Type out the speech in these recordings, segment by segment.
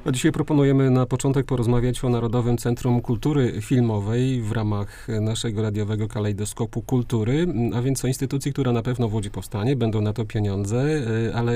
A dzisiaj proponujemy na początek porozmawiać o Narodowym Centrum Kultury Filmowej w ramach naszego radiowego kalejdoskopu kultury, a więc o instytucji, która na pewno w Łodzi powstanie, będą na to pieniądze, ale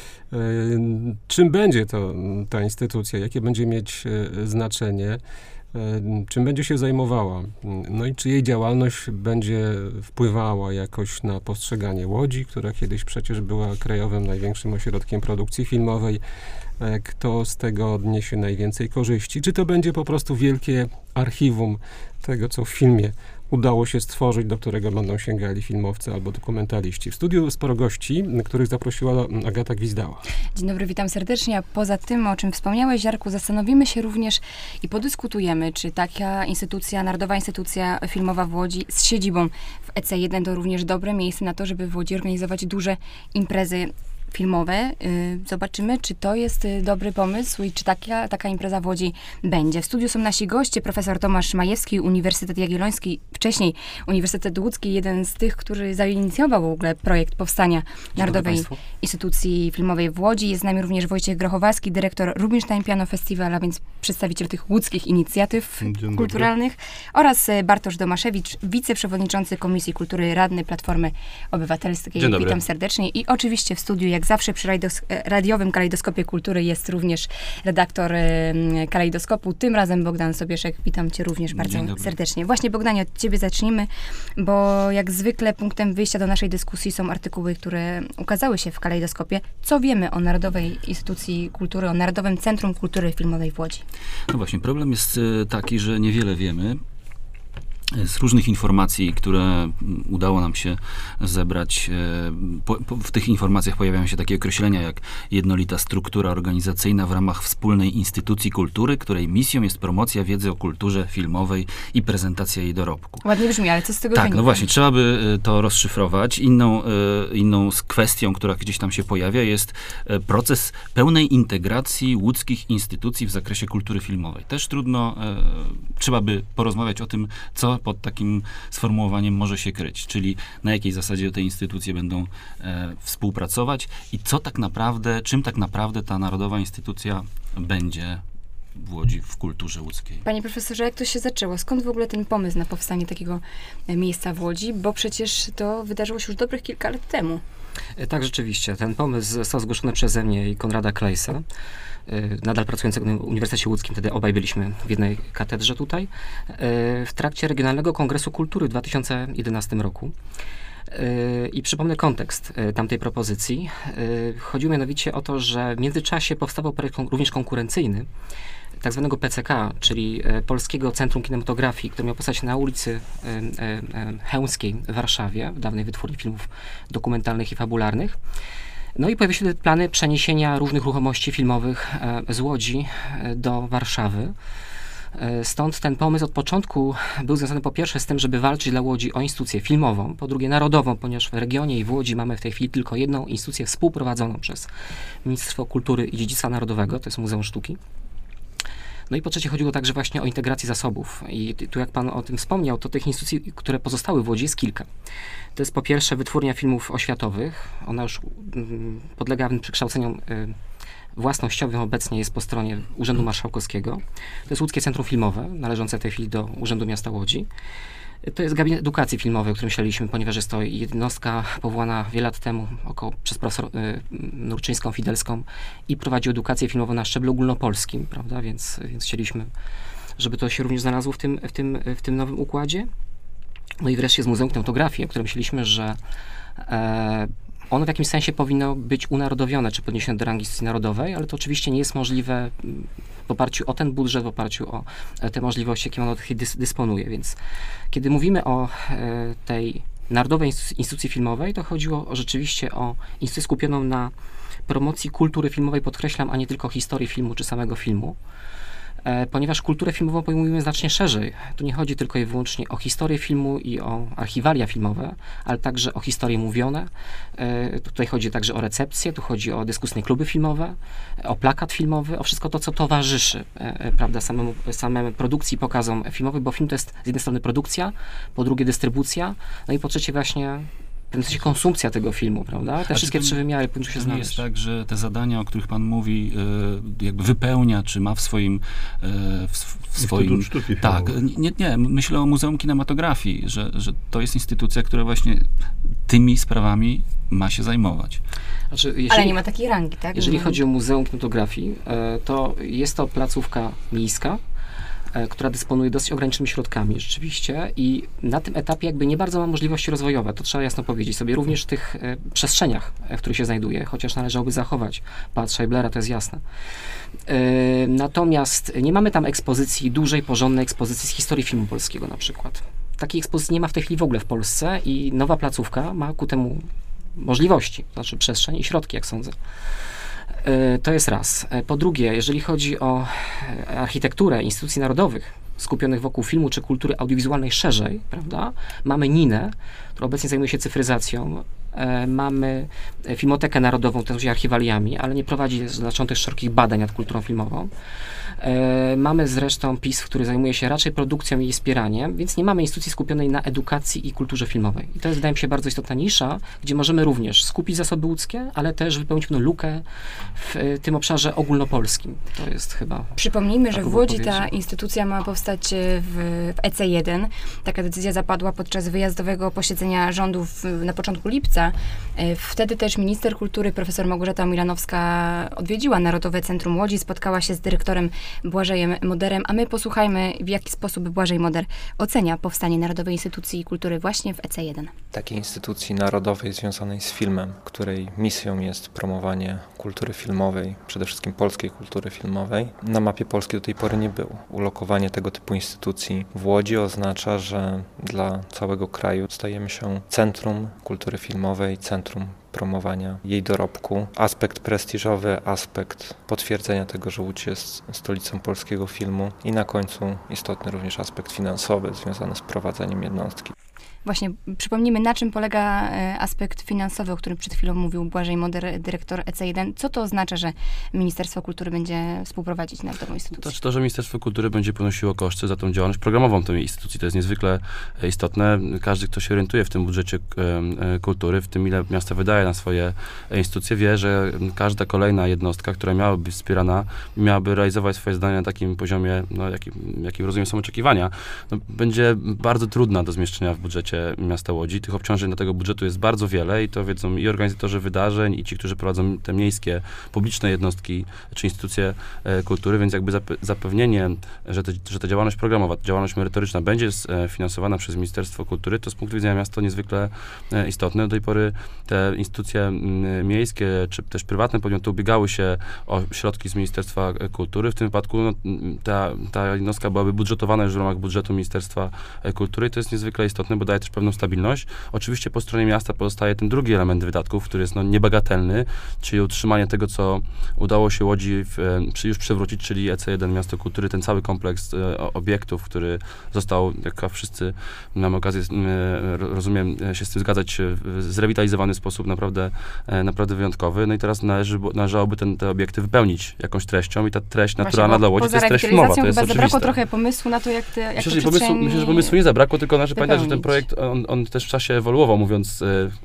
czym będzie ta instytucja, jakie będzie mieć znaczenie, czym będzie się zajmowała, no i czy jej działalność będzie wpływała jakoś na postrzeganie Łodzi, która kiedyś przecież była krajowym największym ośrodkiem produkcji filmowej. Kto z tego odniesie najwięcej korzyści? Czy to będzie po prostu wielkie archiwum tego, co w filmie udało się stworzyć, do którego będą sięgali filmowcy albo dokumentaliści? W studiu sporo gości, których zaprosiła Agata Gwizdała. Dzień dobry, witam serdecznie. A poza tym, o czym wspomniałeś, Jarku, zastanowimy się również i podyskutujemy, czy taka instytucja, Narodowa Instytucja Filmowa w Łodzi z siedzibą w EC1 to również dobre miejsce na to, żeby w Łodzi organizować duże imprezy filmowe. Zobaczymy, czy to jest dobry pomysł i czy taka impreza w Łodzi będzie. W studiu są nasi goście, profesor Tomasz Majewski, Uniwersytet Jagielloński, wcześniej Uniwersytet Łódzki, jeden z tych, który zainicjował w ogóle projekt powstania Narodowej Instytucji Filmowej w Łodzi. Jest z nami również Wojciech Grochowalski, dyrektor Rubinstein Piano Festival, a więc przedstawiciel tych łódzkich inicjatyw kulturalnych, oraz Bartosz Domaszewicz, wiceprzewodniczący Komisji Kultury, radny Platformy Obywatelskiej. Witam serdecznie. I oczywiście w studiu, jak zawsze przy radiowym kalejdoskopie kultury, jest również redaktor kalejdoskopu, tym razem Bogdan Sobieszek. Witam cię również bardzo serdecznie. Właśnie, Bogdanie, od ciebie zacznijmy, bo jak zwykle punktem wyjścia do naszej dyskusji są artykuły, które ukazały się w kalejdoskopie. Co wiemy o Narodowej Instytucji Kultury, o Narodowym Centrum Kultury Filmowej w Łodzi? No właśnie, problem jest taki, że niewiele wiemy. Z różnych informacji, które udało nam się zebrać, w tych informacjach pojawiają się takie określenia jak jednolita struktura organizacyjna w ramach wspólnej instytucji kultury, której misją jest promocja wiedzy o kulturze filmowej i prezentacja jej dorobku. Ładnie brzmi, ale co z tego wynika? wynika? No właśnie, trzeba by to rozszyfrować. Inną z kwestią, która gdzieś tam się pojawia, jest proces pełnej integracji łódzkich instytucji w zakresie kultury filmowej. Też trudno, trzeba by porozmawiać o tym, co pod takim sformułowaniem może się kryć, czyli na jakiej zasadzie te instytucje będą współpracować i czym tak naprawdę ta Narodowa Instytucja będzie w Łodzi, w kulturze łódzkiej. Panie profesorze, jak to się zaczęło? Skąd w ogóle ten pomysł na powstanie takiego miejsca w Łodzi? Bo przecież to wydarzyło się już dobrych kilka lat temu. Tak, rzeczywiście. Ten pomysł został zgłoszony przeze mnie i Konrada Klejsa, nadal pracującego na Uniwersytecie Łódzkim, wtedy obaj byliśmy w jednej katedrze tutaj, w trakcie Regionalnego Kongresu Kultury w 2011 roku. I przypomnę kontekst tamtej propozycji. Chodziło mianowicie o to, że w międzyczasie powstawał projekt również konkurencyjny, tak zwanego PCK, czyli Polskiego Centrum Kinematografii, które miało powstać na ulicy Chełmskiej w Warszawie, w dawnej wytwórni filmów dokumentalnych i fabularnych. No i pojawiły się plany przeniesienia różnych ruchomości filmowych z Łodzi do Warszawy. Stąd ten pomysł od początku był związany po pierwsze z tym, żeby walczyć dla Łodzi o instytucję filmową, po drugie narodową, ponieważ w regionie i w Łodzi mamy w tej chwili tylko jedną instytucję współprowadzoną przez Ministerstwo Kultury i Dziedzictwa Narodowego, to jest Muzeum Sztuki. No i po trzecie chodziło także właśnie o integrację zasobów. I tu jak pan o tym wspomniał, to tych instytucji, które pozostały w Łodzi, jest kilka. To jest po pierwsze Wytwórnia Filmów Oświatowych. Ona już podlega przekształceniom własnościowym, obecnie jest po stronie Urzędu Marszałkowskiego. To jest Łódzkie Centrum Filmowe, należące w tej chwili do Urzędu Miasta Łodzi. To jest Gabinet Edukacji Filmowej, o którym myśleliśmy, ponieważ jest to jednostka powołana wiele lat temu przez profesor Nurczyńską, Fidelską i prowadzi edukację filmową na szczeblu ogólnopolskim, prawda, więc chcieliśmy, żeby to się również znalazło w tym nowym układzie. No i wreszcie z Muzeum Kinematografii, o którym myśleliśmy, że ono w jakimś sensie powinno być unarodowione, czy podniesione do rangi instytucji narodowej, ale to oczywiście nie jest możliwe w oparciu o ten budżet, w oparciu o te możliwości, jakie ono dysponuje. Więc kiedy mówimy o tej Narodowej Instytucji Filmowej, to chodziło rzeczywiście o instytucję skupioną na promocji kultury filmowej, podkreślam, a nie tylko historii filmu, czy samego filmu. Ponieważ kulturę filmową pojmujemy znacznie szerzej. Tu nie chodzi tylko i wyłącznie o historię filmu i o archiwalia filmowe, ale także o historie mówione. Tutaj chodzi także o recepcję, tu chodzi o dyskusyjne kluby filmowe, o plakat filmowy, o wszystko to, co towarzyszy, prawda, samej produkcji, pokazom filmowym, bo film to jest z jednej strony produkcja, po drugie dystrybucja, no i po trzecie właśnie pewnym sensie konsumpcja tego filmu, prawda? Te wszystkie trzy wymiary powinny się To nie znaleźć. jest tak, że te zadania, o których pan mówi, jakby wypełnia, czy ma w swoim... w swoim Instytut Sztuki tak, Filmowej. nie, myślę o Muzeum Kinematografii, że to jest instytucja, która właśnie tymi sprawami ma się zajmować. Znaczy, Ale nie ma takiej rangi, tak? Jeżeli chodzi o Muzeum Kinematografii, to jest to placówka miejska, która dysponuje dosyć ograniczonymi środkami rzeczywiście i na tym etapie jakby nie bardzo ma możliwości rozwojowe, to trzeba jasno powiedzieć sobie, również w tych przestrzeniach, w których się znajduje, chociaż należałoby zachować Pałac Scheiblera, to jest jasne. Natomiast nie mamy tam ekspozycji, dużej, porządnej ekspozycji z historii filmu polskiego na przykład. Takiej ekspozycji nie ma w tej chwili w ogóle w Polsce i nowa placówka ma ku temu możliwości, to znaczy przestrzeń i środki, jak sądzę. To jest raz. Po drugie, jeżeli chodzi o architekturę instytucji narodowych skupionych wokół filmu czy kultury audiowizualnej szerzej, prawda, mamy NINę, która obecnie zajmuje się cyfryzacją, mamy Filmotekę Narodową, też archiwaliami, ale nie prowadzi znaczących szerokich badań nad kulturą filmową. Mamy zresztą PISF, który zajmuje się raczej produkcją i jej wspieraniem, więc nie mamy instytucji skupionej na edukacji i kulturze filmowej. I to jest, wydaje mi się, bardzo istotna nisza, gdzie możemy również skupić zasoby ludzkie, ale też wypełnić pewną lukę w tym obszarze ogólnopolskim. To jest chyba... Przypomnijmy, że w Łodzi ta odpowiedzi. instytucja ma powstać w EC1. Taka decyzja zapadła podczas wyjazdowego posiedzenia rządu na początku lipca. Wtedy też minister kultury, profesor Małgorzata Milanowska odwiedziła Narodowe Centrum Łodzi, spotkała się z dyrektorem Błażejem Moderem, a my posłuchajmy, w jaki sposób Błażej Moder ocenia powstanie Narodowej Instytucji Kultury właśnie w EC1. Takiej instytucji narodowej związanej z filmem, której misją jest promowanie kultury filmowej, przede wszystkim polskiej kultury filmowej, na mapie Polski do tej pory nie było. Ulokowanie tego typu instytucji w Łodzi oznacza, że dla całego kraju stajemy się centrum kultury filmowej, centrum promowania jej dorobku. Aspekt prestiżowy, aspekt potwierdzenia tego, że Łódź jest stolicą polskiego filmu i na końcu istotny również aspekt finansowy związany z prowadzeniem jednostki. Właśnie przypomnijmy, na czym polega aspekt finansowy, o którym przed chwilą mówił Błażej Moder, dyrektor EC1. Co to oznacza, że Ministerstwo Kultury będzie współprowadzić Narodową Instytucję? To, że Ministerstwo Kultury będzie ponosiło koszty za tą działalność programową tej instytucji, to jest niezwykle istotne. Każdy, kto się orientuje w tym budżecie kultury, w tym ile miasto wydaje na swoje instytucje, wie, że każda kolejna jednostka, która miałaby być wspierana, miałaby realizować swoje zadania na takim poziomie, no, jakim rozumiem są oczekiwania, no, będzie bardzo trudna do zmieszczenia w budżecie miasta Łodzi. Tych obciążeń do tego budżetu jest bardzo wiele i to wiedzą i organizatorzy wydarzeń, i ci, którzy prowadzą te miejskie, publiczne jednostki czy instytucje kultury, więc jakby zapewnienie, że ta działalność programowa, ta działalność merytoryczna będzie finansowana przez Ministerstwo Kultury, to z punktu widzenia miasta niezwykle istotne. Do tej pory te instytucje miejskie, czy też prywatne podmioty ubiegały się o środki z Ministerstwa Kultury. W tym wypadku no, ta jednostka byłaby budżetowana już w ramach budżetu Ministerstwa Kultury i to jest niezwykle istotne, bo daje też pewną stabilność. Oczywiście po stronie miasta pozostaje ten drugi element wydatków, który jest no, niebagatelny, czyli utrzymanie tego, co udało się Łodzi już przywrócić, czyli EC1 Miasto Kultury, ten cały kompleks obiektów, który został, jak wszyscy mamy okazję, rozumiem, się z tym zgadzać, zrewitalizowany w sposób naprawdę wyjątkowy. No i teraz należałoby te obiekty wypełnić jakąś treścią i ta treść naturalna dla Łodzi to jest treść filmowa, to jest chyba zabrakło oczywiste. trochę pomysłu na to, jak te Myślę, że pomysłu nie zabrakło, tylko należy pamiętać, że ten wypełnić. projekt, on też w czasie ewoluował, mówiąc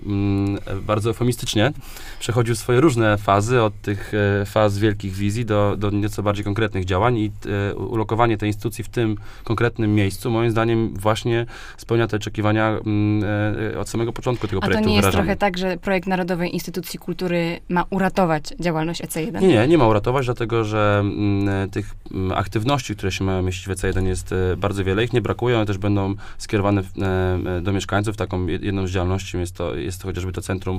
bardzo eufemistycznie. Przechodził swoje różne fazy, od tych faz wielkich wizji do nieco bardziej konkretnych działań i ulokowanie tej instytucji w tym konkretnym miejscu, moim zdaniem, właśnie spełnia te oczekiwania od samego początku tego A to projektu nie jest wyrażane. trochę tak, że projekt Narodowej Instytucji Kultury ma uratować działalność EC1? Nie ma uratować, dlatego że tych aktywności, które się mają mieścić w EC1 jest bardzo wiele. Ich nie brakuje, one też będą skierowane do mieszkańców. Taką jedną z działalności jest to chociażby to Centrum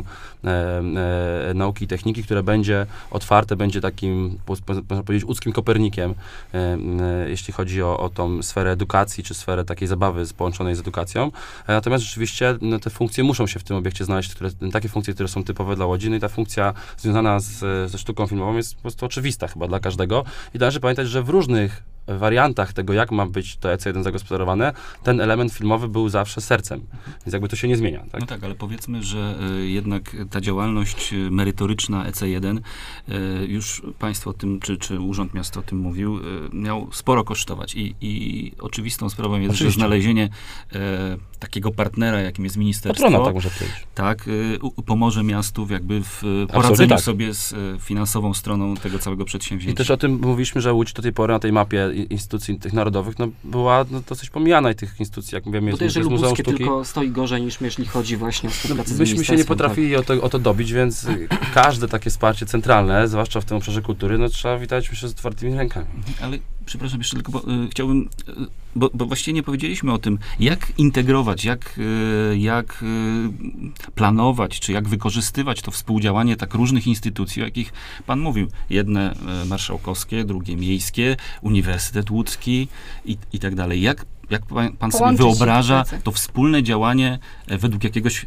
Nauki i Techniki, które będzie otwarte, będzie takim, można powiedzieć, łódzkim Kopernikiem, jeśli chodzi o tą sferę edukacji, czy sferę takiej zabawy połączonej z edukacją. Natomiast rzeczywiście no, te funkcje muszą się w tym obiekcie znaleźć, takie funkcje, które są typowe dla Łodzi. No i ta funkcja związana ze sztuką filmową jest po prostu oczywista chyba dla każdego. I należy pamiętać, że w różnych wariantach tego, jak ma być to EC1 zagospodarowane, ten element filmowy był zawsze sercem. Więc jakby to się nie zmienia. Tak? No tak, ale powiedzmy, że jednak ta działalność merytoryczna EC1, już państwo o tym, czy Urząd Miasta o tym mówił, miał sporo kosztować. I oczywistą sprawą jest, że znalezienie takiego partnera, jakim jest ministerstwo, patrona, tak można powiedzieć. Tak, pomoże miastu jakby w poradzeniu sobie z finansową stroną tego całego przedsięwzięcia. I też o tym mówiliśmy, że Łódź do tej pory na tej mapie instytucji tych narodowych była dosyć pomijana i tych instytucji, jak mówimy, bo to jest jest Muzeum lubuskie Sztuki. tylko stoi gorzej niż jeśli chodzi właśnie o współpracę z Myśmy się nie ministerstwem, potrafili o to dobić, więc każde takie wsparcie centralne, zwłaszcza w tym obszarze kultury, trzeba witać myślę z otwartymi rękami. Ale przepraszam jeszcze tylko, bo chciałbym, bo właściwie nie powiedzieliśmy o tym, jak integrować, jak planować, czy jak wykorzystywać to współdziałanie tak różnych instytucji, o jakich pan mówił. Jedne marszałkowskie, drugie miejskie, Uniwersytet Łódzki i tak dalej. Jak pan sobie wyobraża to wspólne działanie według jakiegoś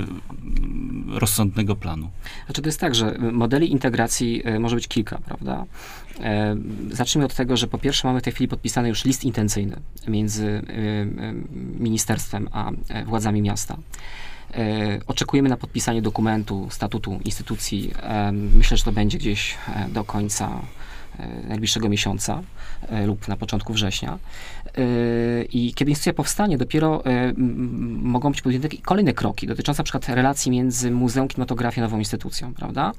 rozsądnego planu? Znaczy to jest tak, że modeli integracji może być kilka, prawda? Zacznijmy od tego, że po pierwsze mamy w tej chwili podpisany już list intencyjny między ministerstwem a władzami miasta. Oczekujemy na podpisanie dokumentu, statutu instytucji. Myślę, że to będzie gdzieś do końca najbliższego miesiąca lub na początku września. I kiedy instytucja powstanie, dopiero mogą być podjęte kolejne kroki dotyczące na przykład relacji między Muzeum Kinematografii a nową instytucją, prawda?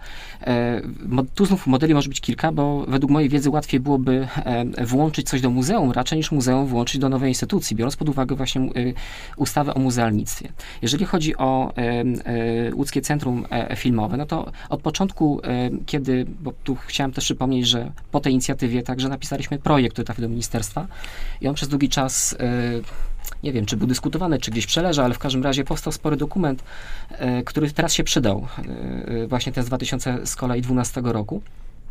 Tu znów modeli może być kilka, bo według mojej wiedzy łatwiej byłoby włączyć coś do muzeum, raczej niż muzeum włączyć do nowej instytucji, biorąc pod uwagę właśnie ustawę o muzealnictwie. Jeżeli chodzi o Łódzkie Centrum Filmowe, no to od początku, bo tu chciałem też przypomnieć, że po tej inicjatywie także napisaliśmy projekt, który trafił do ministerstwa i on przez długi czas, nie wiem, czy był dyskutowany, czy gdzieś przeleżał, ale w każdym razie powstał spory dokument, który teraz się przydał, właśnie ten z 2012 roku,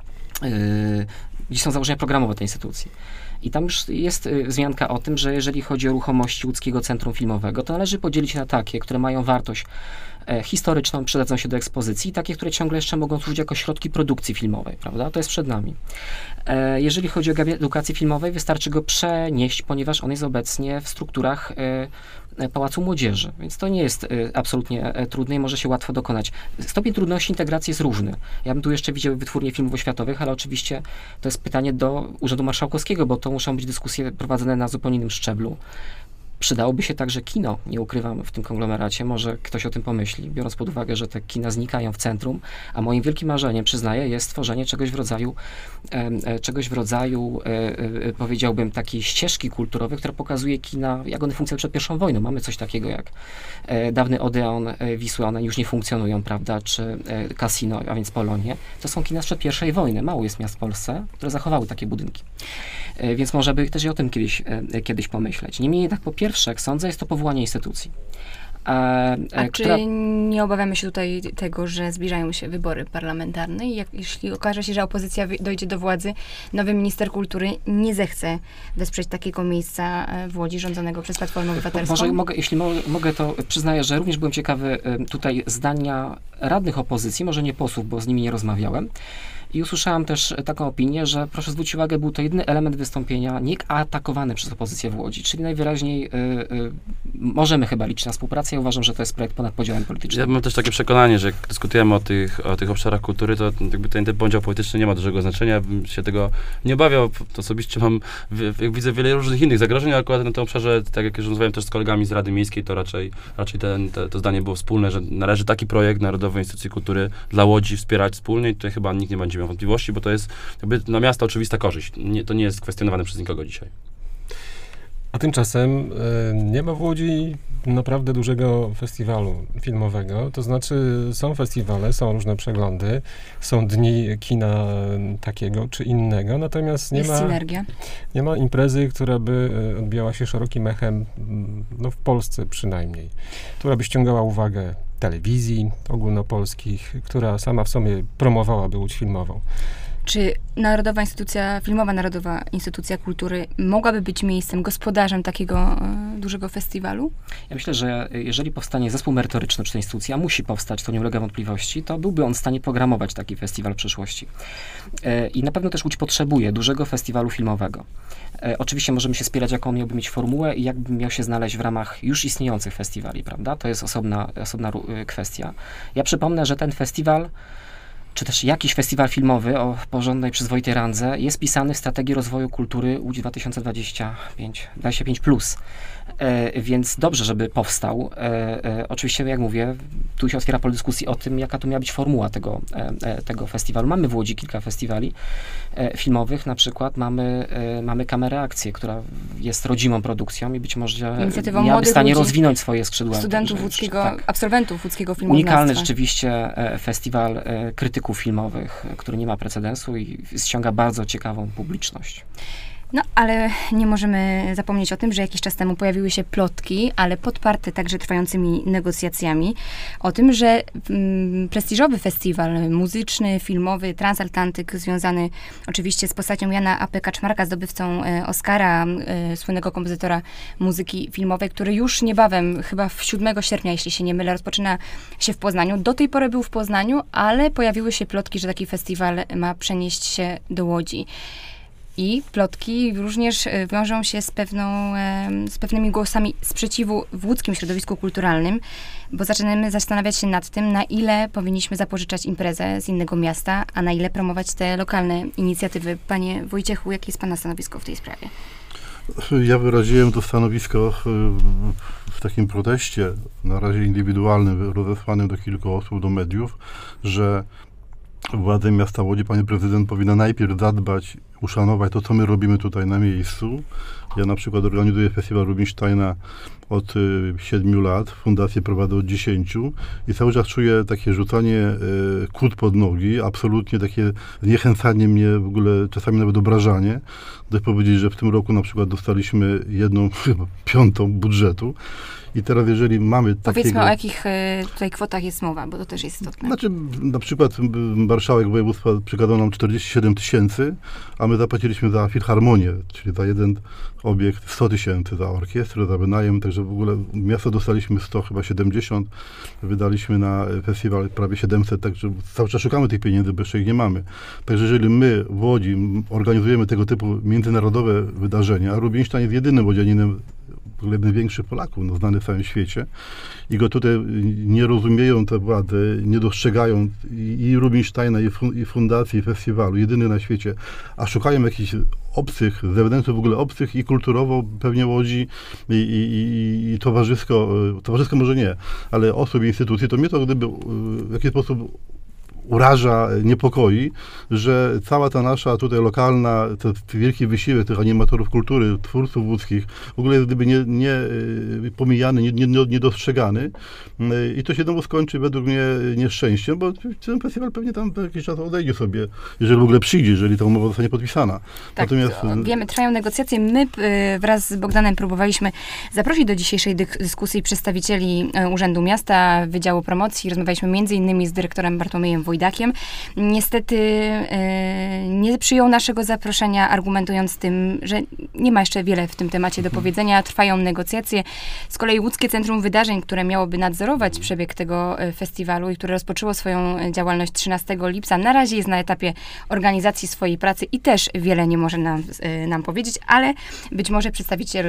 gdzie są założenia programowe tej instytucji. I tam już jest wzmianka o tym, że jeżeli chodzi o ruchomości Łódzkiego Centrum Filmowego, to należy podzielić na takie, które mają wartość historyczną, przydadzą się do ekspozycji, i takie, które ciągle jeszcze mogą służyć jako środki produkcji filmowej, prawda? To jest przed nami. Jeżeli chodzi o gabinet edukacji filmowej, wystarczy go przenieść, ponieważ on jest obecnie w strukturach Pałacu Młodzieży, więc to nie jest absolutnie trudne i może się łatwo dokonać. Stopień trudności integracji jest różny. Ja bym tu jeszcze widział wytwórnie filmów oświatowych, ale oczywiście to jest pytanie do Urzędu Marszałkowskiego, bo to muszą być dyskusje prowadzone na zupełnie innym szczeblu. Przydałoby się także kino, nie ukrywam, w tym konglomeracie. Może ktoś o tym pomyśli, biorąc pod uwagę, że te kina znikają w centrum, a moim wielkim marzeniem, przyznaję, jest tworzenie czegoś w rodzaju, powiedziałbym, takiej ścieżki kulturowej, która pokazuje kina, jak one funkcjonują przed I wojną. Mamy coś takiego jak dawny Odeon Wisły, one już nie funkcjonują, prawda, czy Casino, a więc Polonie. To są kina sprzed I wojny. Mało jest miast w Polsce, które zachowały takie budynki. Więc może by też i o tym kiedyś pomyśleć. Niemniej jednak po pierwsze, jak sądzę, jest to powołanie instytucji. Czy nie obawiamy się tutaj tego, że zbliżają się wybory parlamentarne i jeśli okaże się, że opozycja dojdzie do władzy, nowy minister kultury nie zechce wesprzeć takiego miejsca w Łodzi rządzonego przez Platformę Obywatelską? Może jeśli mogę, to przyznaję, że również byłem ciekawy tutaj zdania radnych opozycji, może nie posłów, bo z nimi nie rozmawiałem. I usłyszałem też taką opinię, że proszę zwrócić uwagę, był to jedyny element wystąpienia nie atakowany przez opozycję w Łodzi, czyli najwyraźniej możemy chyba liczyć na współpracę. Ja uważam, że to jest projekt ponad podziałem politycznym. Ja mam też takie przekonanie, że jak dyskutujemy o tych obszarach kultury, to jakby ten podział polityczny nie ma dużego znaczenia. Ja bym się tego nie obawiał. To osobiście jak widzę wiele różnych innych zagrożeń, ale akurat na tym obszarze, tak jak już rozmawiałem też z kolegami z Rady Miejskiej, to raczej to zdanie było wspólne, że należy taki projekt Narodowej Instytucji Kultury dla Łodzi wspierać wspólnie i tutaj chyba nikt nie będzie miał wątpliwości, bo to jest jakby dla miasta oczywista korzyść. To nie jest kwestionowane przez nikogo dzisiaj. A tymczasem nie ma w Łodzi naprawdę dużego festiwalu filmowego. To znaczy są festiwale, są różne przeglądy, są dni kina takiego czy innego, natomiast nie ma imprezy, która by odbijała się szerokim echem, no w Polsce przynajmniej, która by ściągała uwagę telewizji ogólnopolskich, która sama w sobie promowałaby Łódź filmową. Czy Narodowa Instytucja Filmowa, Narodowa Instytucja Kultury mogłaby być miejscem, gospodarzem takiego dużego festiwalu? Ja myślę, że jeżeli powstanie zespół merytoryczny przy tej instytucji, a musi powstać, to nie ulega wątpliwości, to byłby on w stanie programować taki festiwal w przyszłości. I na pewno też Łódź potrzebuje dużego festiwalu filmowego. Oczywiście możemy się spierać, jaką on miałby mieć formułę i jakby miał się znaleźć w ramach już istniejących festiwali, prawda? To jest osobna kwestia. Ja przypomnę, że ten festiwal, czy też jakiś festiwal filmowy o porządnej, przyzwoitej randze jest pisany w strategii rozwoju kultury Łódź 2025+. Więc dobrze, żeby powstał. Oczywiście, jak mówię, tu się otwiera pole dyskusji o tym, jaka tu miała być formuła tego festiwalu. Mamy w Łodzi kilka festiwali filmowych, na przykład mamy Kamerę Akcję, która jest rodzimą produkcją i być może miałaby w stanie rozwinąć swoje skrzydła. Studentów łódzkiego, absolwentów łódzkiego filmoznawstwa. Unikalny rzeczywiście festiwal krytyków filmowych, który nie ma precedensu i ściąga bardzo ciekawą publiczność. No, ale nie możemy zapomnieć o tym, że jakiś czas temu pojawiły się plotki, ale podparte także trwającymi negocjacjami, o tym, że prestiżowy festiwal muzyczny, filmowy, Transatlantyk, związany oczywiście z postacią Jana A.P. Kaczmarka, zdobywcą Oscara, słynnego kompozytora muzyki filmowej, który już niebawem, chyba 7 sierpnia, jeśli się nie mylę, rozpoczyna się w Poznaniu. Do tej pory był w Poznaniu, ale pojawiły się plotki, że taki festiwal ma przenieść się do Łodzi. I plotki również wiążą się z pewnymi głosami sprzeciwu w łódzkim środowisku kulturalnym, bo zaczynamy zastanawiać się nad tym, na ile powinniśmy zapożyczać imprezę z innego miasta, a na ile promować te lokalne inicjatywy. Panie Wojciechu, jakie jest pana stanowisko w tej sprawie? Ja wyraziłem to stanowisko w takim proteście, na razie indywidualnym, rozesłanym do kilku osób, do mediów, że władze miasta Łodzi, pani prezydent, powinna najpierw zadbać, uszanować to, co my robimy tutaj na miejscu. Ja na przykład organizuję festiwal Rubinsteina od 7 lat, fundację prowadzę od 10 i cały czas czuję takie rzucanie kłód pod nogi, absolutnie takie zniechęcanie mnie, w ogóle czasami nawet obrażanie. Dość powiedzieć, że w tym roku na przykład dostaliśmy 1/5 budżetu. I teraz jeżeli mamy takiego... Powiedzmy, o jakich tutaj kwotach jest mowa, bo to też jest istotne. Znaczy, na przykład marszałek województwa przekazał nam 47 000, a my zapłaciliśmy za filharmonię, czyli za jeden obiekt 100 000 za orkiestrę, za wynajem, także w ogóle miasto dostaliśmy 100, chyba 70, wydaliśmy na festiwal prawie 700, także cały czas szukamy tych pieniędzy, bo jeszcze ich nie mamy. Także jeżeli my w Łodzi organizujemy tego typu międzynarodowe wydarzenia, a Rubinstein jest jedynym łodzianinem, w ogóle jeden z większych Polaków, znany w całym świecie, i go tutaj nie rozumieją te władze, nie dostrzegają i Rubinsteina, i fundacji, i festiwalu, jedyny na świecie, a szukają jakichś obcych, zewnętrznych w ogóle obcych i kulturowo pewnie Łodzi i towarzysko może nie, ale osób i instytucji, to mnie to gdyby w jakiś sposób uraża, niepokoi, że cała ta nasza tutaj lokalna, ten wielki wysiłek tych animatorów kultury, twórców łódzkich, w ogóle jest gdyby nie pomijany, niedostrzegany i to się znowu skończy według mnie nieszczęściem, bo ten festiwal pewnie tam jakiś czas odejdzie sobie, jeżeli w ogóle przyjdzie, jeżeli ta umowa zostanie podpisana. Tak, natomiast wiemy, trwają negocjacje. My wraz z Bogdanem próbowaliśmy zaprosić do dzisiejszej dyskusji przedstawicieli Urzędu Miasta, Wydziału Promocji. Rozmawialiśmy m.in. z dyrektorem Bartłomiejem Wojdakiem. Niestety nie przyjął naszego zaproszenia, argumentując tym, że nie ma jeszcze wiele w tym temacie do powiedzenia. Trwają negocjacje. Z kolei Łódzkie Centrum Wydarzeń, które miałoby nadzorować przebieg tego festiwalu i które rozpoczęło swoją działalność 13 lipca, na razie jest na etapie organizacji swojej pracy i też wiele nie może nam powiedzieć, ale być może przedstawiciel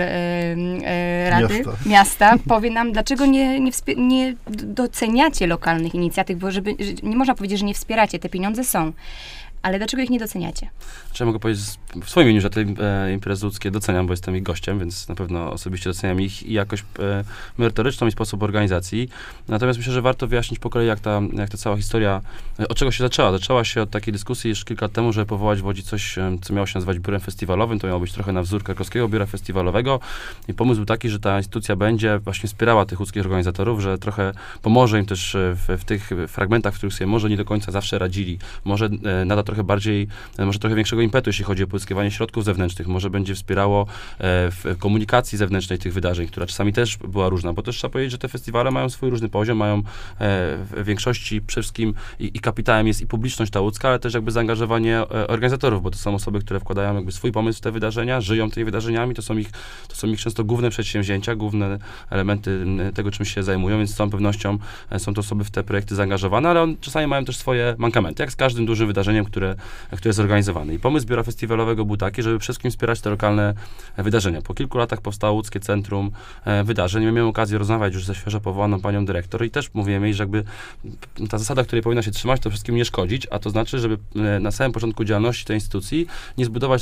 Rady Miasta powie nam, dlaczego nie doceniacie lokalnych inicjatyw, bo nie można powiedzieć, że nie wspieracie, te pieniądze są. Ale dlaczego ich nie doceniacie? Czy ja mogę powiedzieć w swoim imieniu, że te imprezy łódzkie doceniam, bo jestem ich gościem, więc na pewno osobiście doceniam ich i jakość merytoryczną i sposób organizacji. Natomiast myślę, że warto wyjaśnić po kolei, jak ta cała historia, od czego się zaczęła. Zaczęła się od takiej dyskusji już kilka lat temu, żeby powołać w Łodzi coś, co miało się nazywać biurem festiwalowym. To miało być trochę na wzór krakowskiego biura festiwalowego. I pomysł był taki, że ta instytucja będzie właśnie wspierała tych łódzkich organizatorów, że trochę pomoże im też w tych fragmentach, w których sobie może nie do końca zawsze radzili. Może nada trochę bardziej, może trochę większego impetu, jeśli chodzi o pozyskiwanie środków zewnętrznych, może będzie wspierało w komunikacji zewnętrznej tych wydarzeń, która czasami też była różna, bo też trzeba powiedzieć, że te festiwale mają swój różny poziom, mają w większości przede wszystkim i kapitałem jest i publiczność ta łódzka, ale też jakby zaangażowanie organizatorów, bo to są osoby, które wkładają jakby swój pomysł w te wydarzenia, żyją tymi wydarzeniami, to są ich często główne przedsięwzięcia, główne elementy tego, czym się zajmują, więc z całą pewnością są to osoby w te projekty zaangażowane, ale czasami mają też swoje mankamenty, jak z każdym dużym wydarzeniem, które jest zorganizowane. I pomysł biura festiwalowego był taki, żeby przede wszystkim wspierać te lokalne wydarzenia. Po kilku latach powstało Łódzkie Centrum Wydarzeń. Miałem okazję rozmawiać już ze świeżo powołaną panią dyrektor i też mówiłem jej, że jakby ta zasada, której powinna się trzymać, to wszystkim nie szkodzić, a to znaczy, żeby na samym początku działalności tej instytucji nie zbudować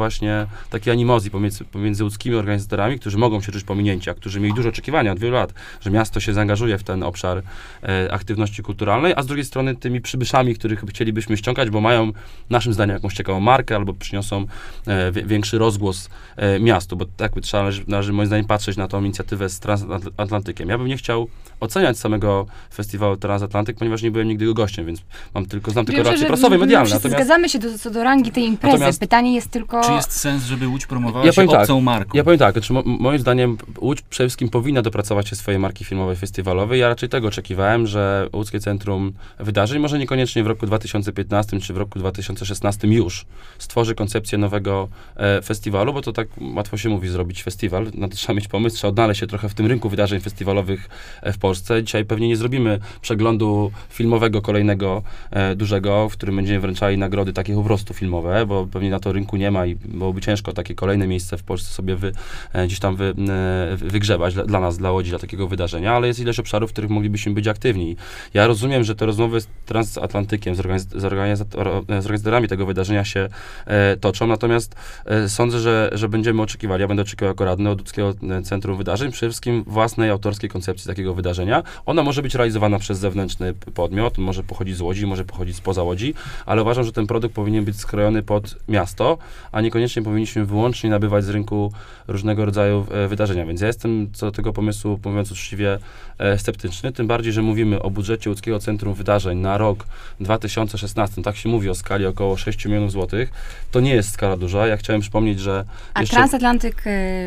takiej animozji pomiędzy łódzkimi organizatorami, którzy mogą się czuć pominięci, a którzy mieli duże oczekiwania od wielu lat, że miasto się zaangażuje w ten obszar aktywności kulturalnej, a z drugiej strony tymi przybyszami, których chcielibyśmy ściągać, bo mają naszym zdaniem jakąś ciekawą markę albo przyniosą większy rozgłos miastu, bo tak należy moim zdaniem patrzeć na tą inicjatywę z Transatlantykiem. Ja bym nie chciał oceniać samego festiwalu Transatlantyk, ponieważ nie byłem nigdy jego gościem, więc znam tylko relacje prasowe, medialne. Zgadzamy się co do rangi tej imprezy. Pytanie jest tylko... Czy jest sens, żeby Łódź promowała się obcą marką? Ja powiem tak, znaczy moim zdaniem Łódź przede wszystkim powinna dopracować się swojej marki filmowej, festiwalowej. Ja raczej tego oczekiwałem, że Łódzkie Centrum Wydarzeń, może niekoniecznie w roku 2015 czy w roku 2016 już stworzy koncepcję nowego festiwalu, bo to tak łatwo się mówi zrobić festiwal. No to trzeba mieć pomysł, trzeba odnaleźć się trochę w tym rynku wydarzeń festiwalowych w Polsce. Dzisiaj pewnie nie zrobimy przeglądu filmowego kolejnego, dużego, w którym będziemy wręczali nagrody takie po prostu filmowe, bo pewnie na to rynku nie ma i byłoby ciężko takie kolejne miejsce w Polsce sobie gdzieś tam wygrzebać dla nas, dla Łodzi, dla takiego wydarzenia, ale jest ileś obszarów, w których moglibyśmy być aktywni. Ja rozumiem, że te rozmowy z Transatlantykiem, z organizatorami tego wydarzenia się toczą, natomiast sądzę, że będziemy oczekiwali, ja będę oczekiwał jako radny od Łódzkiego Centrum Wydarzeń, przede wszystkim własnej autorskiej koncepcji takiego wydarzenia. Ona może być realizowana przez zewnętrzny podmiot, może pochodzić z Łodzi, może pochodzić spoza Łodzi, ale uważam, że ten produkt powinien być skrojony pod miasto, a niekoniecznie powinniśmy wyłącznie nabywać z rynku różnego rodzaju wydarzenia. Więc ja jestem co do tego pomysłu, mówiąc uczciwie, sceptyczny, tym bardziej, że mówimy o budżecie Łódzkiego Centrum Wydarzeń na rok 2016, tak się mówi o skali około 6 milionów złotych. To nie jest skala duża. Ja chciałem przypomnieć, że Transatlantyk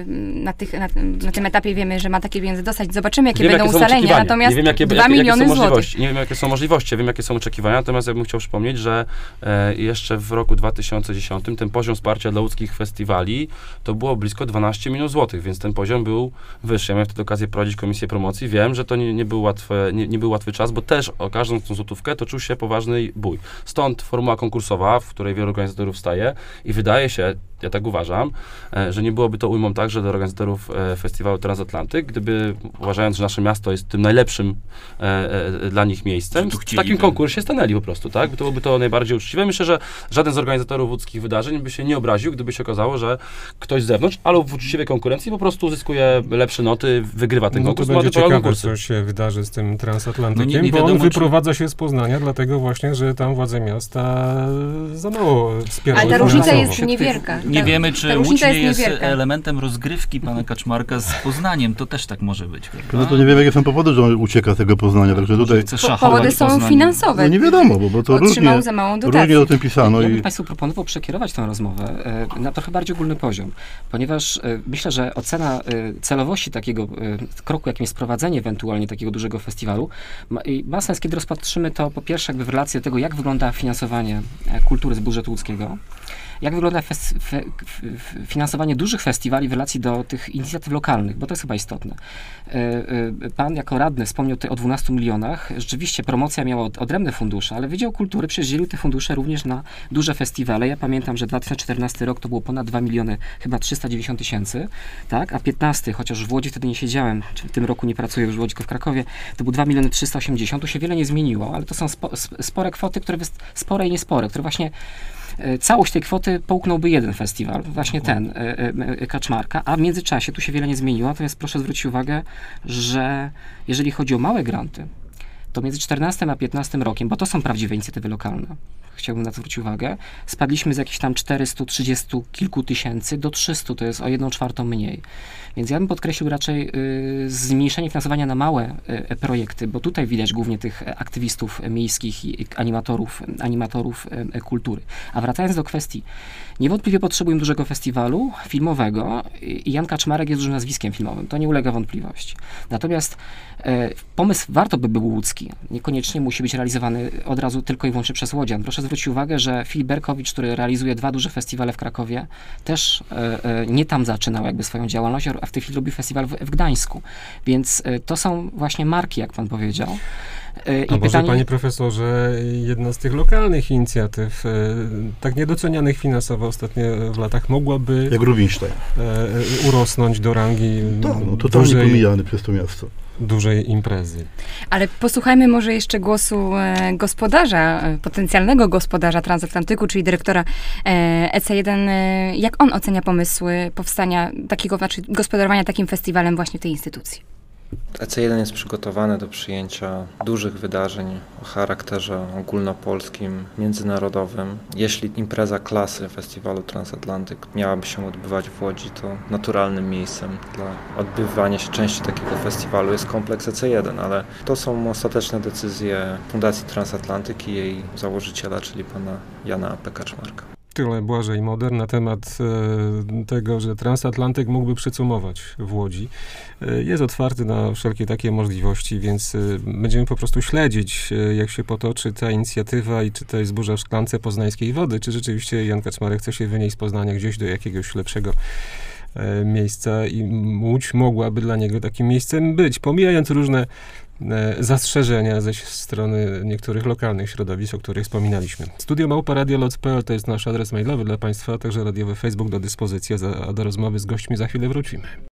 na tym etapie wiemy, że ma takie pieniądze dostać. Zobaczymy, jakie będą ustalenia. Natomiast 2 miliony złotych. Nie wiem, jakie są możliwości, wiem, jakie są oczekiwania, natomiast ja bym chciał przypomnieć, że jeszcze w roku 2010 ten poziom wsparcia dla łódzkich festiwali to było blisko 12 milionów złotych, więc ten poziom był wyższy. Ja miałem wtedy okazję prowadzić komisję promocji. Wiem, że to nie był łatwy czas, bo też o każdą tą złotówkę toczył się poważny bój. Stąd formuła konkursowa, w której wielu organizatorów staje i wydaje się, ja tak uważam, że nie byłoby to ujmą także do organizatorów festiwalu Transatlantyk, gdyby uważając, że nasze miasto jest tym najlepszym dla nich miejscem, w takim konkursie stanęli po prostu, tak? To byłoby to najbardziej uczciwe. Myślę, że żaden z organizatorów łódzkich wydarzeń by się nie obraził, gdyby się okazało, że ktoś z zewnątrz, ale w uczciwej konkurencji po prostu uzyskuje lepsze noty, wygrywa ten konkurs. To będzie ciekawe, co się wydarzy z tym Transatlantykiem, nie wiadomo, bo on wyprowadza się z Poznania, dlatego właśnie, że tam władze miasta za mało wspierają. Ale ta różnica jest niewielka. Nie wiemy, czy Łódź nie jest elementem rozgrywki pana Kaczmarka z Poznaniem. To też tak może być. No to nie wiem, jakie są powody, że on ucieka z tego Poznania. Także tutaj powody są finansowe. No nie wiadomo, bo to różnie o tym pisano. Ja bym Państwu proponował przekierować tę rozmowę na trochę bardziej ogólny poziom, ponieważ myślę, że ocena celowości takiego kroku, jakim jest prowadzenie ewentualnie takiego dużego festiwalu, ma sens, kiedy rozpatrzymy to po pierwsze jakby w relacji do tego, jak wygląda finansowanie kultury z budżetu łódzkiego, jak wygląda finansowanie dużych festiwali w relacji do tych inicjatyw lokalnych, bo to jest chyba istotne. Pan jako radny wspomniał tutaj o 12 milionach. Rzeczywiście promocja miała odrębne fundusze, ale Wydział Kultury przydzielił te fundusze również na duże festiwale. Ja pamiętam, że 2014 rok to było ponad 2 miliony, chyba 390 tysięcy, tak? A 15, chociaż w Łodzi wtedy nie siedziałem, czy w tym roku nie pracuję już w Łodzi, tylko w Krakowie, to było 2 miliony 380, tu się wiele nie zmieniło, ale to są spore kwoty, spore i niespore, które właśnie całość tej kwoty połknąłby jeden festiwal, właśnie ten, Kaczmarka, a w międzyczasie tu się wiele nie zmieniło, natomiast proszę zwrócić uwagę, że jeżeli chodzi o małe granty, to między 14 a 15 rokiem, bo to są prawdziwe inicjatywy lokalne, chciałbym na to zwrócić uwagę, spadliśmy z jakichś tam 430 kilku tysięcy do 300, to jest o 1/4 mniej. Więc ja bym podkreślił raczej zmniejszenie finansowania na małe projekty, bo tutaj widać głównie tych aktywistów miejskich i animatorów kultury. A wracając do kwestii, niewątpliwie potrzebujemy dużego festiwalu filmowego i Jan Kaczmarek jest dużym nazwiskiem filmowym, to nie ulega wątpliwości. Natomiast pomysł warto by był łódzki, niekoniecznie musi być realizowany od razu tylko i wyłącznie przez łodzian. Proszę zwrócić uwagę, że Filip Berkowicz, który realizuje 2 duże festiwale w Krakowie, też nie tam zaczynał jakby swoją działalność, a w tej chwili robi festiwal w Gdańsku. Więc to są właśnie marki, jak pan powiedział. A może, panie profesorze, jedna z tych lokalnych inicjatyw, tak niedocenianych finansowo ostatnio w latach, mogłaby jak Rubinstein urosnąć do rangi totalnie pomijany przez to miasto. Dużej imprezy. Ale posłuchajmy może jeszcze głosu gospodarza, potencjalnego gospodarza Transatlantyku, czyli dyrektora EC1. Jak on ocenia pomysły powstania takiego, znaczy gospodarowania takim festiwalem właśnie w tej instytucji? EC1 jest przygotowany do przyjęcia dużych wydarzeń o charakterze ogólnopolskim, międzynarodowym. Jeśli impreza klasy Festiwalu Transatlantyk miałaby się odbywać w Łodzi, to naturalnym miejscem dla odbywania się części takiego festiwalu jest kompleks EC1, ale to są ostateczne decyzje Fundacji Transatlantyk i jej założyciela, czyli pana Jana P. Kaczmarka. Tyle Błażej Moder na temat tego, że Transatlantyk mógłby przycumować w Łodzi. Jest otwarty na wszelkie takie możliwości, więc będziemy po prostu śledzić, jak się potoczy ta inicjatywa i czy to jest burza w szklance poznańskiej wody, czy rzeczywiście Jan Kaczmarek chce się wynieść z Poznania gdzieś do jakiegoś lepszego miejsca i Łódź mogłaby dla niego takim miejscem być, pomijając różne zastrzeżenia ze strony niektórych lokalnych środowisk, o których wspominaliśmy. studio@radioloc.pl to jest nasz adres mailowy dla Państwa, a także radiowy Facebook do dyspozycji, a do rozmowy z gośćmi za chwilę wrócimy.